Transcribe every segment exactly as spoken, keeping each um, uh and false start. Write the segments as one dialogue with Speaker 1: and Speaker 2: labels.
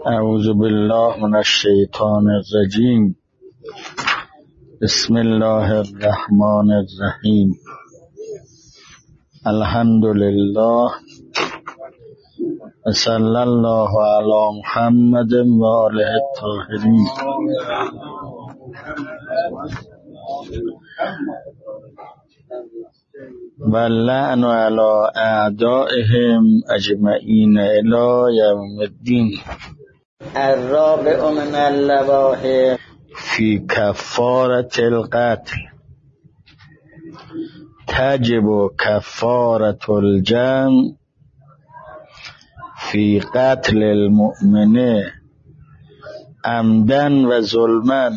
Speaker 1: اعوذ بالله من الشیطان الرجیم. بسم الله الرحمن الرحیم. الحمد لله و صلی الله علی محمد و آله الطاهرین. واللعن علی اعدائهم اجمعین الی یوم الدین. الرابع من اللواحق فی کفارة القتل تجب کفارة الجمع فی قتل المؤمن عمدا و ظلما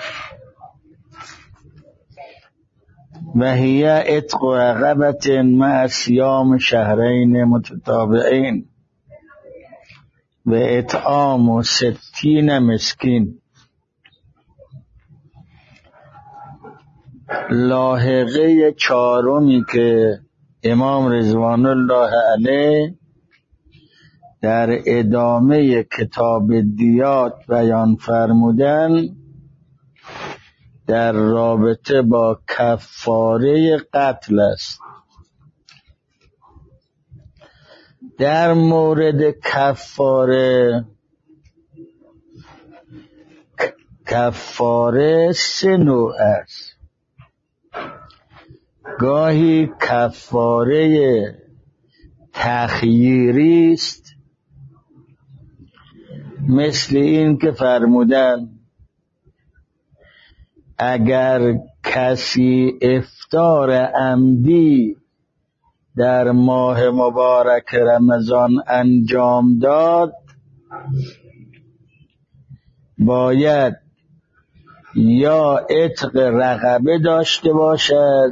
Speaker 1: و هی عتق رقبة مع صیام شهرین متتابعین و اطعام ستین مسکین. لاحقه چهارمی که امام رضوان الله علیه در ادامه کتاب دیات بیان فرمودن در رابطه با کفاره قتل است. در مورد کفاره کفاره سه نوع است. گاهی کفاره تخییری است، مثل این که فرمودن اگر کسی افطار عمدی در ماه مبارک رمضان انجام داد باید یا عتق رقبه داشته باشد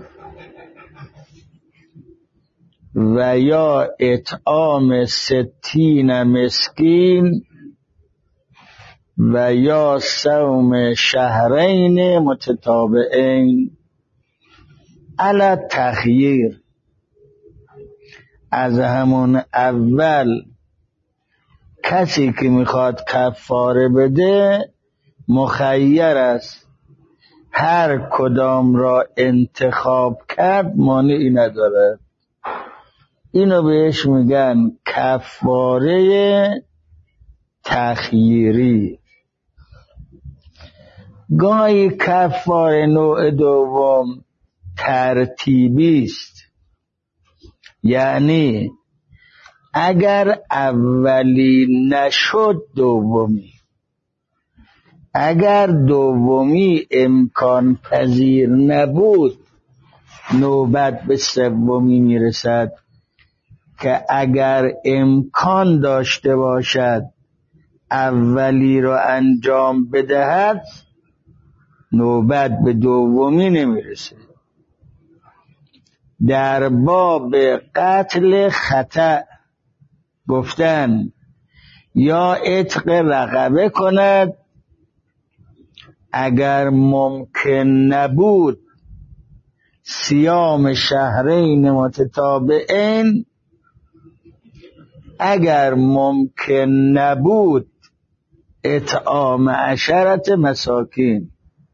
Speaker 1: و یا اطعام ستین مسکین و یا صوم شهرین متتابعین علی تخییر. از همون اول کسی که میخواد کفاره بده مخیر است، هر کدام را انتخاب کرد مانعی نداره. اینو بهش میگن کفاره تخییری. گاهی کفاره نوع دوم ترتیبی است، یعنی اگر اولی نشد دومی، اگر دومی امکان پذیر نبود نوبت به سومی میرسد که اگر امکان داشته باشد اولی رو انجام بدهد نوبت به دومی نمیرسه. در باب قتل خطأ گفتن یا عتق رقبه کند، اگر ممکن نبود صیام شهرین متتابعین، اگر ممکن نبود اطعام عشرت مساکین،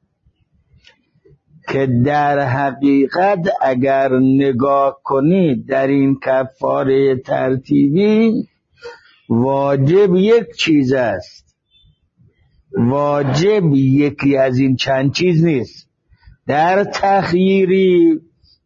Speaker 1: که در حقیقت اگر نگاه کنید در این کفاره ترتیبی واجب یک چیز است، واجب یکی از این چند چیز نیست. در تخییری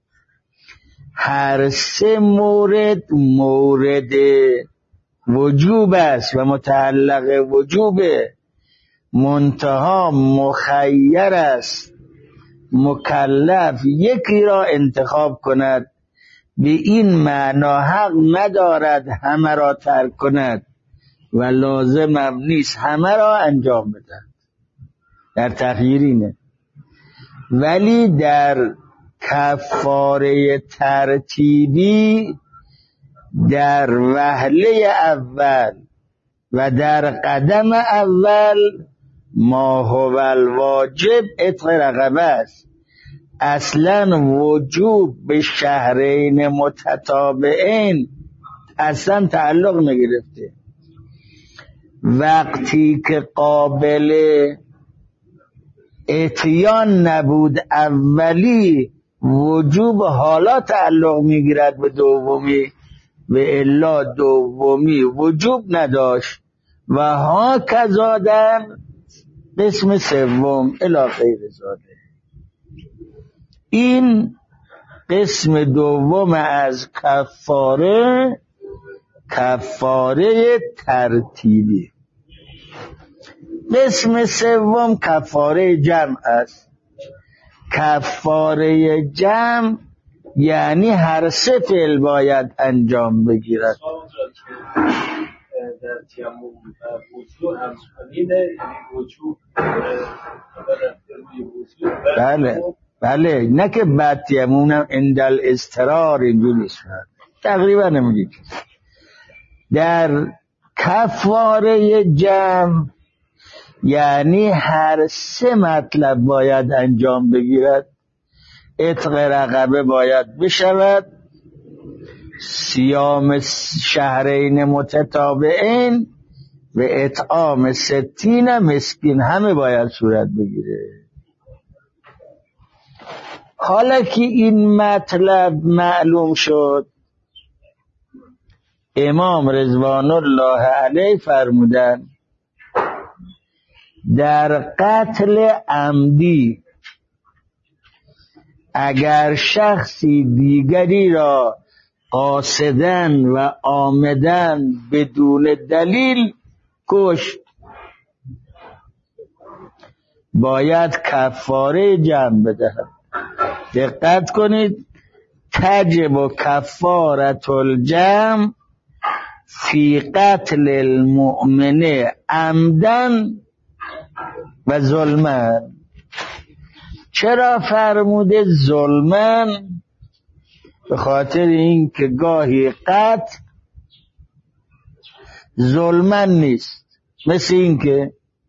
Speaker 1: هر سه مورد مورد وجوب است و متعلق وجوبه، منتها مخیر است مکلف یکی را انتخاب کند، به این معنا حق ندارد همه را ترک کند و لازم هم نیست همه را انجام بدهد. در تخییرینه. ولی در کفاره ترتیبی در وهله اول و در قدم اول ما هو الواجب عتق رقبه است. اصلا وجوب به شهرین متتابعین اصلا تعلق نگرفته وقتی که قابل اتیان نبود اولی وجوب حالا تعلق میگیرد به دومی و الا دومی وجوب نداشت و ها کذا در قسم سوم الی غیر ذالک. این قسم دوم از کفاره، کفاره ترتیبی. قسم سوم کفاره جمع است. کفاره جمع یعنی هر سه فعل باید انجام بگیرد.
Speaker 2: در تیمم وجود هم کنیده، یعنی وجود
Speaker 1: بله بله، نه که بعد تیمم اندل استرار اینجوری شد، تقریبا نمیگید. در کفاره جمع یعنی هر سه مطلب باید انجام بگیرد. عتق رقبه باید بشود، صیام شهرین متتابعین و اطعام ستین مسکین همه باید صورت بگیره. حالا که این مطلب معلوم شد، امام رضوان الله علیه فرمودن در قتل عمدی اگر شخصی دیگری را قاصدن و آمدن بدون دلیل کشت، باید کفاره جمع بدهد. دقت کنید، تجب و کفارت الجمع فی قتل المؤمن عمدن و ظلمن. چرا فرموده ظلمن؟ به خاطر این که گاهی قتل ظلمن نیست، مثل این که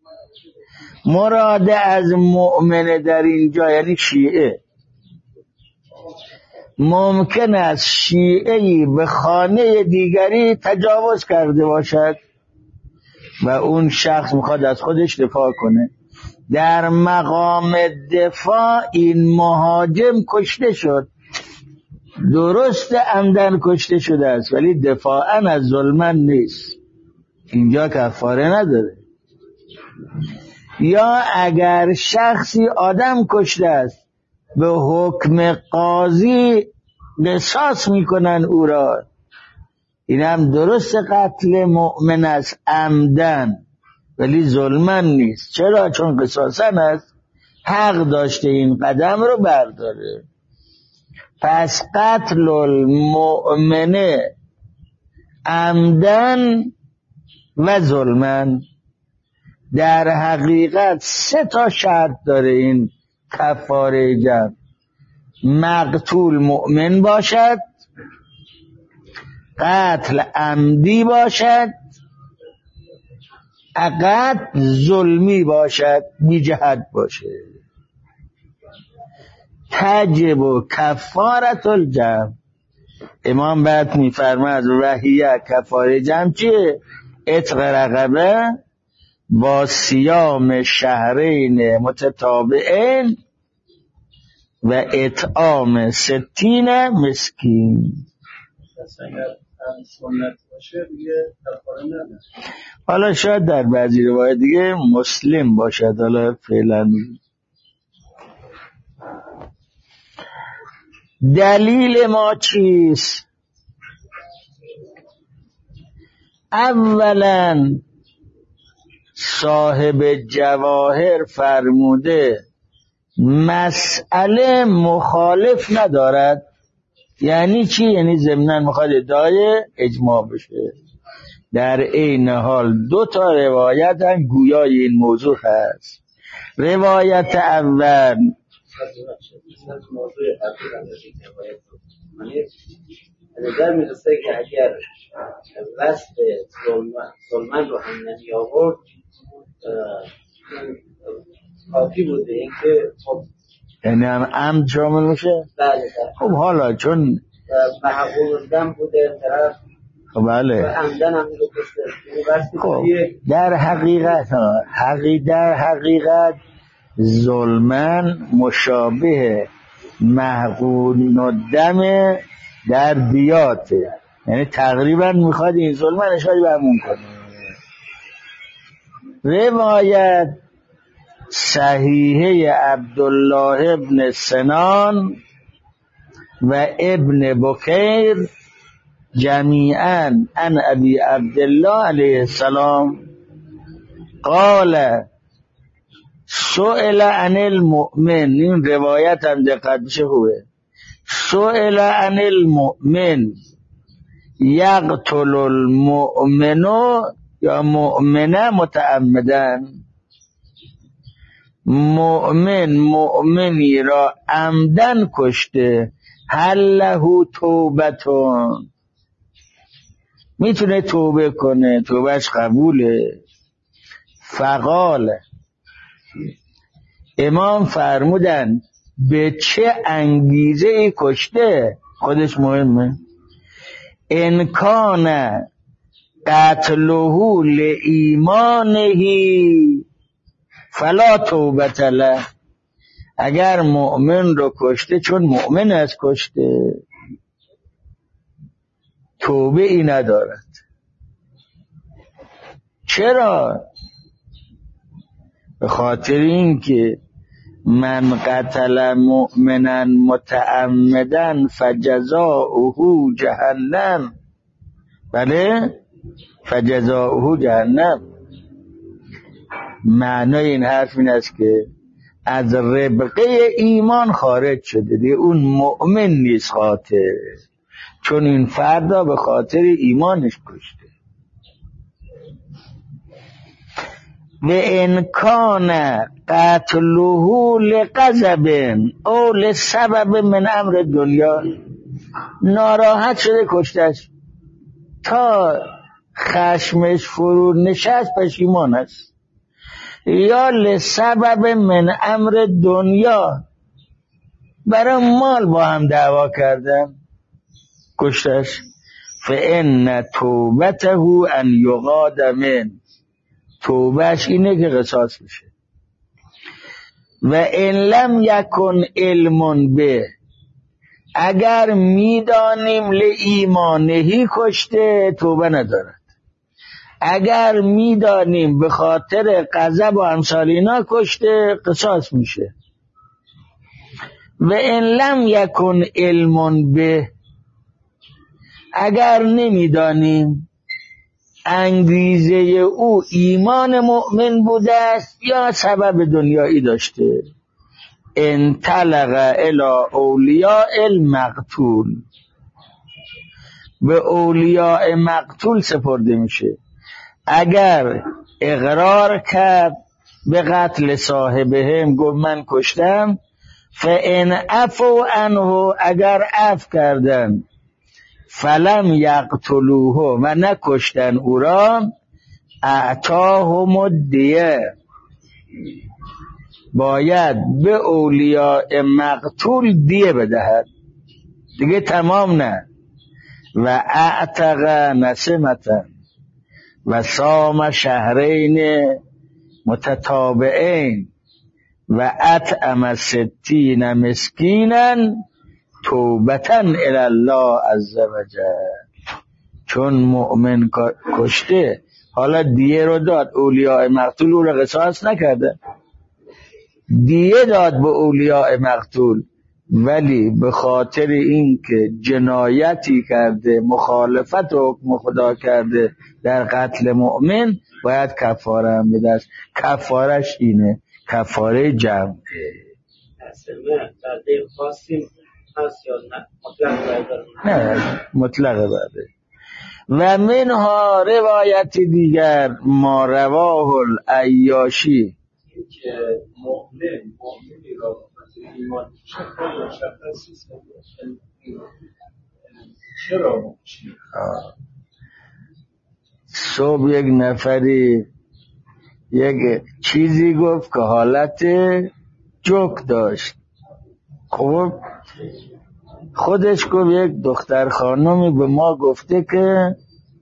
Speaker 1: مراد از مؤمن در اینجا یعنی شیعه. ممکن است شیعه‌ای به خانه دیگری تجاوز کرده باشد و اون شخص میخواد از خودش دفاع کنه. در مقام دفاع این مهاجم کشته شد، درست عمدن کشته شده است ولی دفاعاً از ظلمن نیست، اینجا کفاره نداره. یا اگر شخصی آدم کشته است به حکم قاضی قصاص میکنن او را، این هم درست قتل مؤمن است عمدن ولی ظلمن نیست. چرا؟ چون قصاصن است، حق داشته این قدم رو برداره. پس قتل المؤمن عمدن و ظلمن در حقیقت سه تا شرط داره این کفاره جمع. مقتول مؤمن باشد، قتل عمدی باشد، قتل ظلمی باشد، بی جهت باشه. تجب و کفارت الجمع. امام بعد میفرماد وحیه کفاره جمع چیه؟ عتق رقبه با صیام شهرین متتابعین و اطعام ستین مسکین. حالا شاید در بعضی روایت دیگه مسلم باشد، حالا فعلا. دلیل ما چیست؟ اولا صاحب جواهر فرموده مسئله مخالف ندارد. یعنی چی؟ یعنی ضمناً میخواد ادعای اجماع بشه. در این حال دو تا روایت هم گویای این موضوع هست. روایت اول
Speaker 2: نظر میرسه که اگر وصف ظلمن رو هم نمی آورد کافی بوده، این که خب
Speaker 1: یعنی هم عمد شامل میشه.
Speaker 2: بله.
Speaker 1: خب حالا چون
Speaker 2: محقول دم بوده طرف
Speaker 1: بله.
Speaker 2: عمدن هم رو کشته.
Speaker 1: خب در حقیقت حقیقت در حقیقت ظلمن مشابه محقون الدم در دیاته، یعنی تقریبا میخواد این ظلمن اشاری به همون کنه. روایت صحیحه عبدالله ابن سنان و ابن بکیر جمیعا عن ابی عبدالله علیه السلام قال سئل عن المؤمن، این روایت هم دقت بشه خوبه، سئل عن المؤمن یقتل المؤمن یا مؤمنه متعمدن، مؤمن مؤمنی را عمدن کشته، هل له توبتون، میتونه توبه کنه، توبهش قبوله. فقال امام فرمودن به چه انگیزه ای کشته، خودش مهمه. ان کان قتله لایمانه فلا توبت له، اگر مؤمن رو کشته چون مؤمن است کشته توبه ای ندارد. چرا؟ به خاطر این که من قتل مؤمنا متعمدا فجزاؤه جهنم، بله فجزاؤه جهنم. معنای این حرف این است که از ربقه ایمان خارج شده دیگه، اون مؤمن نیست خاطر، چون این فردا به خاطر ایمانش کشته. و ان کان قتله لغضب او لسبب من امر دنیا، ناراحت شده کشتش، تا خشمش فرو نشست پشیمان است، یا لسبب من امر دنیا، برای مال با هم دعوا کردن کشتش. فان توبته ان یغاد من، توبهش اینه که قصاص میشه. و ان لم یکن علم به، اگر میدانیم لایمانهی کشته توبه ندارد، اگر میدانیم به خاطر غضب و امثال اینا کشته قصاص میشه. و ان لم یکن علم به، اگر نمیدانیم انگیزه او ایمان مؤمن بوده است یا سبب دنیایی داشته، انطلق الی اولیاء المقتول، به اولیاء مقتول سپرده میشه. اگر اقرار کرد به قتل صاحبهم، گفت من کشتم، فان عفو عنه، اگر عفو کردن، فلم یقتلوه و نکشتن او را، اعطاهم الدیه، باید به اولیاء مقتول دیه بدهد دیگه، تمام نه. و اعتق نسمتا و صام شهرین متتابعین و اطعم ستین مسکینا توبتا الی الله عز وجل، چون مؤمن کشته حالا دیه رو داد، اولیاء مقتول رو قصاص نکرده، دیه داد به اولیاء مقتول، ولی به خاطر اینکه جنایتی کرده، مخالفت حکم خدا کرده در قتل مؤمن، باید کفاره هم بده. کفارش اینه، کفاره جمعه. نه مطلق بعده. و منها روایت دیگر ما رواه العیاشی،
Speaker 3: که مؤمن مؤمنی را ایمان چرا
Speaker 1: صبح یک نفری یک چیزی گفت که حالت جوک داشت، خب خودش گفت یک دختر خانمی به ما گفته که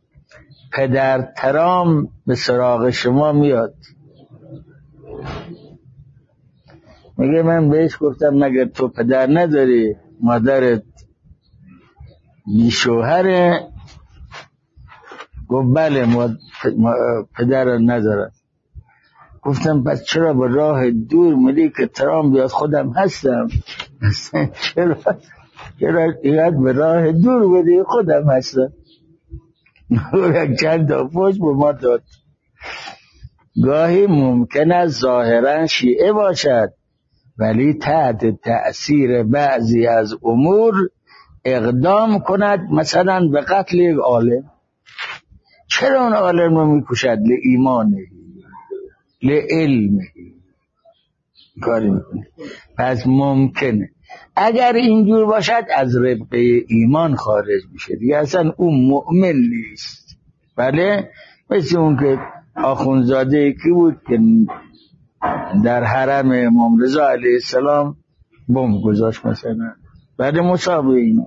Speaker 1: پدر ترام به سراغ شما میاد، میگه من بهش گفتم مگر تو پدر نداری؟ مادرت بی شوهره؟ گفت بله پدر ندارم. گفتم پس چرا به راه دور میری که ترام بیاد؟ خودم هستم. چرا چرا اینقدر به راه دور بدی؟ خودم هستم. یک چند تا پشت به ما داد. گاهی ممکن است ظاهرا شیعه باشد ولی تحت تأثیر بعضی از امور اقدام کند، مثلا به قتل یک عالم. چرا اون عالم رو میکشد؟ لایمانه، لعلمه کاری میکنه. پس ممکنه اگر اینجور باشد از ربقه ایمان خارج میشه دیگه، اصلا اون مؤمن نیست. بله، مثل اون که آخونزاده کی بود که در حرم امام رضا علیه السلام بمب گذاشت مثلا، بعد مصابه اینا.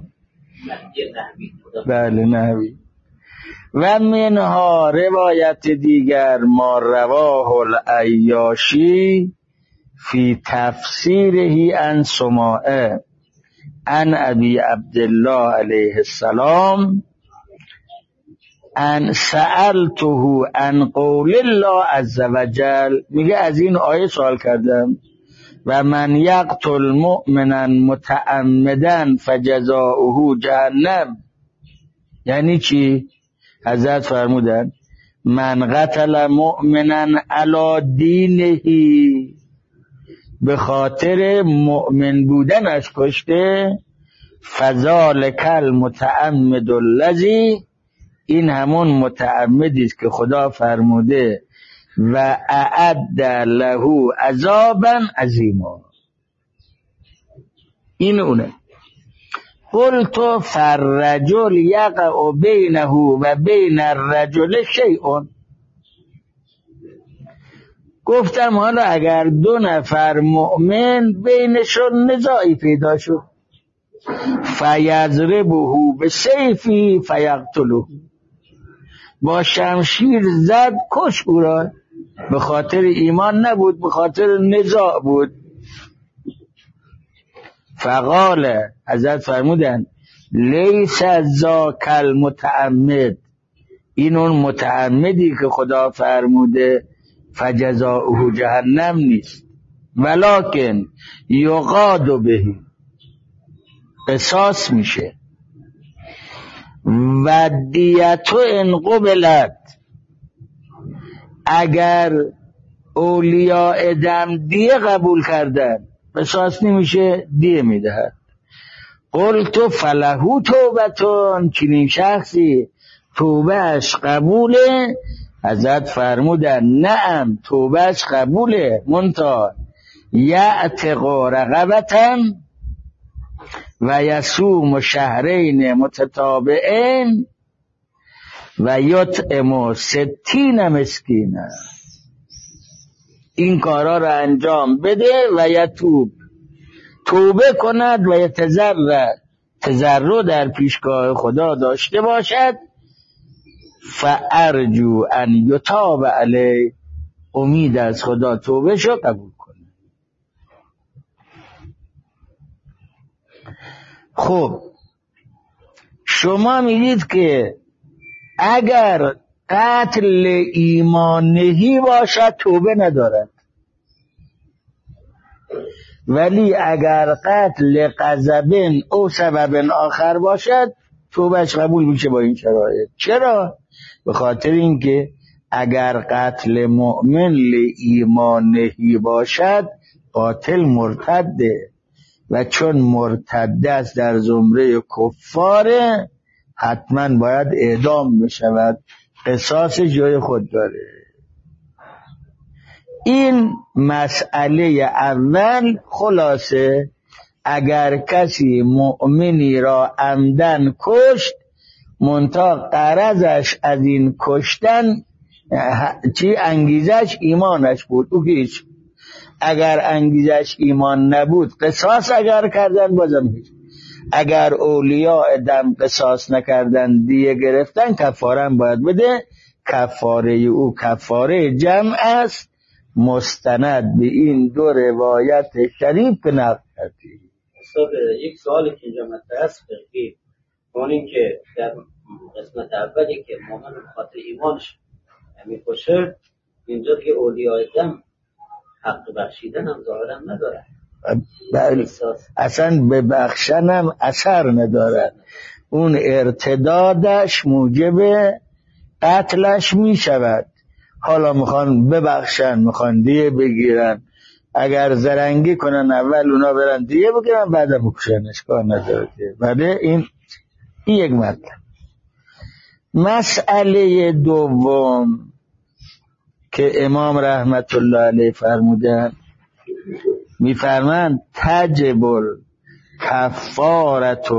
Speaker 1: بله نحوی. و منها روایت دیگر ما رواه العیاشی فی تفسیره عن سماعه عن ابی عبدالله علیه السلام ان سألته عن قول الله عز وجل. میگه از این آیه سوال کردم و من یقتل مؤمنا متعمدا فجزاؤه جهنم. یعنی چی؟ حضرت فرمودن من قتل مؤمنا علی دینه، به خاطر مؤمن بودنش کشته، فذالک المتعمد الذی، این همون متعمدی است که خدا فرموده و اعد له عذابا عظیما. این اونه. قلت فالرجل یقع بینه و بین الرجل شیء. گفتم حالا اگر دو نفر مؤمن بینشون نزاعی پیدا شد، فیضربه بسیفی فیقتله، با شمشیر زد کش او را، به خاطر ایمان نبود، به خاطر نزاع بود. فقال، حضرت فرمودن لیس ذاک المتعمد، این اون متعمدی که خدا فرموده فجزاؤه جهنم نیست، ولکن یقاد به، قصاص میشه. و دیتو ان قبلت، اگر اولیاء دم دیه قبول کردن قصاص نمیشه، دیه میدهد. قلتو فلهو توبتون، چنین شخصی توبهش قبوله؟ حضرت فرمودن نعم توبهش قبوله، منتها یعتق رقبتن و یصوم شهرین متتابعین و یطعم ستین مسکینا. این کارا رو انجام بده و یتوب، توبه کند و یتضرع، تضرع در پیشگاه خدا داشته باشد. فارجو ان یتاب علی، امید از خدا توبه شو قبول کنه. خب شما میگید که اگر قتل ایمانهی باشد توبه ندارد، ولی اگر قتل غضب او سبب آخر باشد توبهش قبول میشه با این شرایط. چرا؟ به خاطر اینکه اگر قتل مؤمن لایمانهی باشد قاتل مرتده، و چون مرتد است در زمره کفاره حتما باید اعدام بشود، قصاص جای خود داره. این مسئله اول. خلاصه اگر کسی مؤمنی را عمدن کشت، منتها غرضش از این کشتن چی؟ انگیزش ایمانش بود، او هیچ. اگر انگیزش ایمان نبود قصاص اگر کردن بازم هیچ. اگر اولیاء دم قصاص نکردن دیه گرفتن کفاره باید بده، کفاره او کفاره جمع است، مستند به این دو روایت شریف نقل کردی.
Speaker 2: استاد یک سوالی که اینجا مطرح است که اون این که در قسمت اولی که مؤمن به خاطر ایمانش میکشه، اینجا که اولیای دم حق بخشیدن هم ظاهرا نداره،
Speaker 1: بله اصلا به بخشنم اثر نداره، اون ارتدادش موجب قتلش می شود. حالا میخوان ببخشن، میخوان دیه بگیرن، اگر زرنگی کنن اول اونا برن دیه بگیرن بعد بکشنش، کار نداره. بله این این یک مطلب. مسئله دوم که امام رحمت الله علیه فرمودن، میفرمند تجب کفارت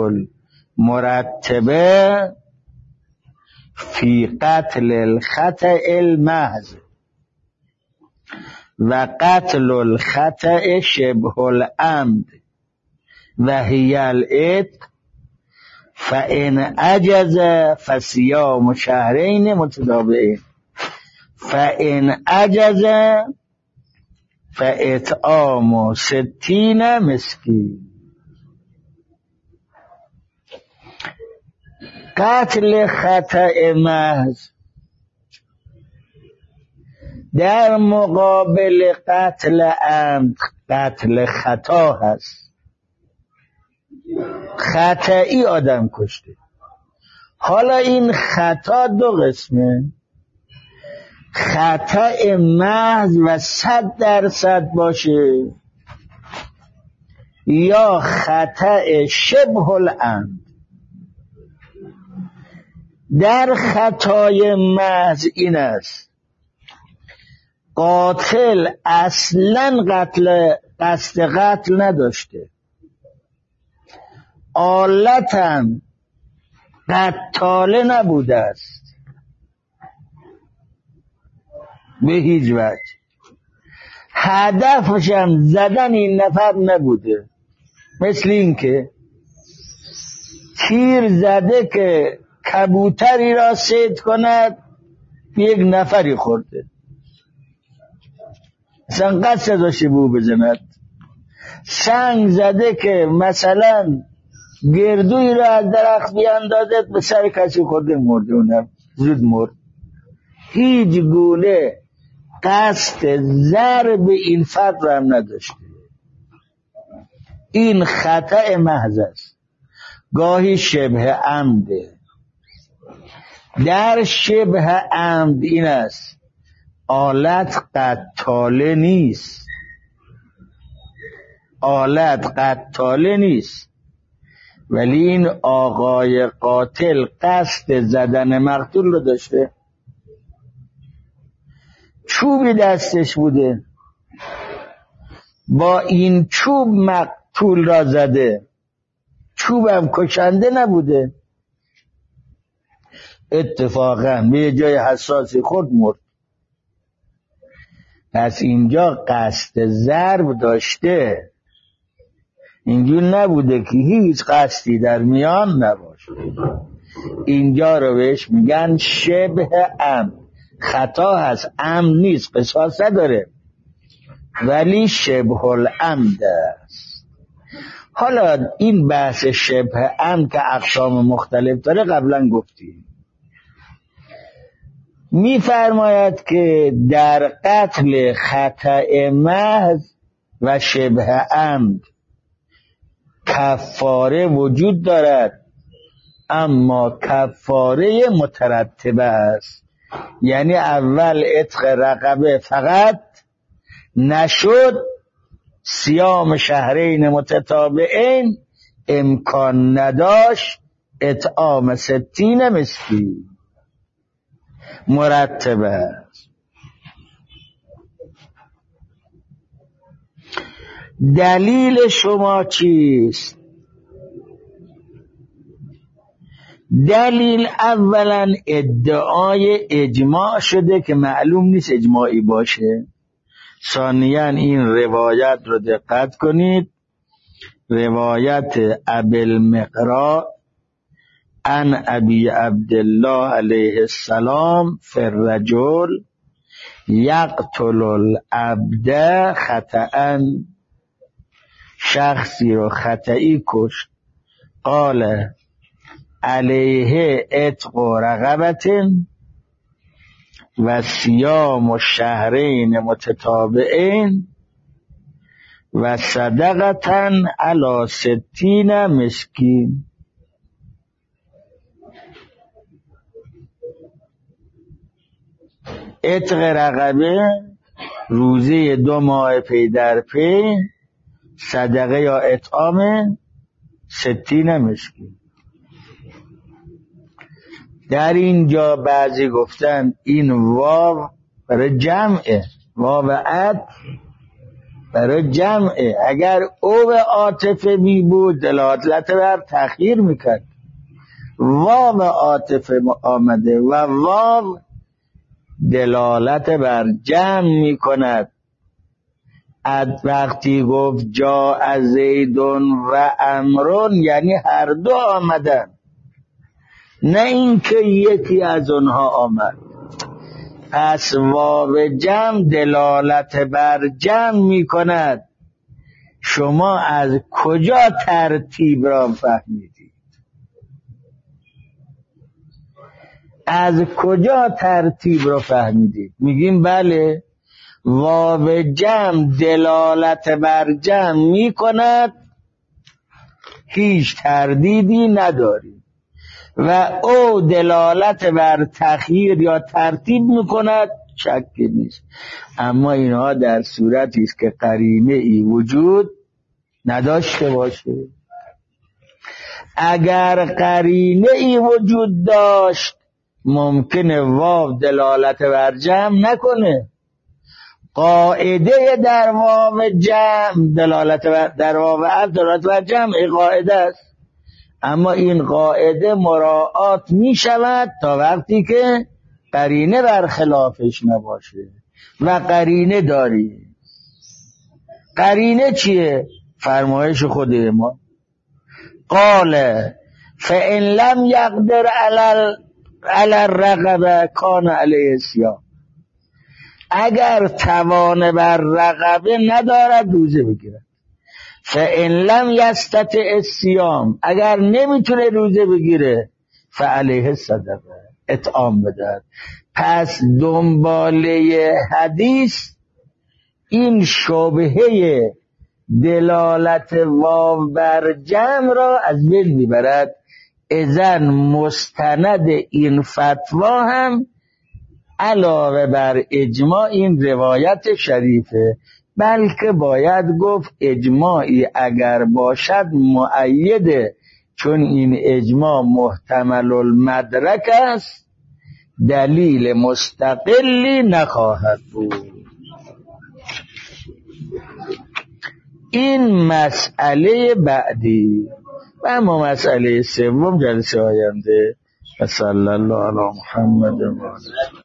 Speaker 1: المرتبه فی قتل الخطأ المحض و قتل الخطأ شبه العمد و هی العتق فان عجز فصیام شهرین متتابعین فان عجز فاطعام ستین مسکین. قتل خطأ محض در مقابل قتل عمد قتل خطا هست. خطایی آدم کشته. حالا این خطا دو قسمه، خطأ محض و صد درصد باشه یا خطأ شبه العمد. در خطای محض این است قاتل اصلا قتل قصد قتل نداشته، آلتاً قتاله نبوده است به هیچ وجه، هدفشم زدن این نفر نبوده، مثل این که تیر زده که کبوتری را صید کند، یک نفری خورده، اصلا قصد داشته بو بزند. سنگ زده که مثلا گردوی را از درخت بیاندازد، به سر کسی خورده مرده، اونم زود مرد. هیچ گونه قصد ضرب این فرد را هم نداشته. این خطأ محض است، گاهی شبه عمده. در شبه عمد این است آلت قتاله نیست، آلت قتاله نیست، ولی این آقای قاتل قصد زدن مقتول رو داشته، چوبی دستش بوده، با این چوب مقتول را زده، چوبم کشنده نبوده، اتفاقا به جای حساسی خود مرد. پس اینجا قصد ضرب داشته، اینجور نبوده که هیچ قصدی در میان نباشه. اینجا رو بهش میگن شبه عمد. خطا هست، عمد نیست، قصاص نداره، ولی شبه العمد است. حالا این بحث شبه عمد که اقسام مختلف داره قبلا گفتیم. میفرماید که در قتل خطأ محض و شبه عمد کفاره وجود دارد، اما کفاره مترتبه است. یعنی اول عتق رقبه فقط نشد، صیام شهرین متتابعین امکان نداشت، اطعام ستین مسکین مرتبه است. دلیل شما چیست؟ دلیل اولا ادعای اجماع شده که معلوم نیست اجماعی باشه. ثانیا این روایت رو دقت کنید، روایت ابی المقراء ان ابی عبدالله علیه السلام فی الرجل یقتل العبد خطأ، شخصی رو خطئی کشت. قال علیه عتق رقبت و صیام و شهرین متتابعین و صدقتن علی ستین مسکین. عتق رقبه روزه دو ماه پی در پی، صدقه یا اطعام ستین مسکین. در اینجا بعضی گفتن این واو برای جمعه، واو عطف برای جمعه. اگر او به عاطفه می بود دلالت بر تأخیر میکرد. واو عاطفه آمده و واو دلالت بر جمع میکند. وقتی گفت جا از زیدون و امرون یعنی هر دو آمدن، نه اینکه یکی از اونها آمد. پس واو جمع دلالت بر جمع می کند. شما از کجا ترتیب را فهمیدید؟ از کجا ترتیب را فهمیدید؟ میگیم بله، واو جمع دلالت بر جمع می کند، هیچ تردیدی نداری. و او دلالت بر تخییر یا ترتیب میکند، شکی نیست. اما اینها در صورتی است که قرینه ای وجود نداشته باشه. اگر قرینه ای وجود داشت ممکنه واو دلالت بر جمع نکنه. قاعده در واو جمع دلالت بر در واو عطف دلالت بر جمع قاعده است. اما این قاعده مراعات می شود تا وقتی که قرینه برخلافش نباشه. و قرینه داری. قرینه چیه؟ فرمایش خود ما قال فإن لم يقدر على الرقبه کان علیه الصیام. اگر توان بر رقبه ندارد روزه بگیرد. فإن لم یستطع الصیام، اگر نمیتونه روزه بگیره فعلیه الصدقه، اطعام بدهد. پس دنباله حدیث این شبهه دلالت واو بر جمع را از بین میبرد. اذن مستند این فتوا هم علاوه بر اجماع این روایت شریفه، بلکه باید گفت اجماعی اگر باشد مؤیده، چون این اجماع محتمل المدرک است، دلیل مستقلی نخواهد بود. این مسئله بعدی. و اما مسئله سوم جلسه آینده. صلی الله علی محمد و آله.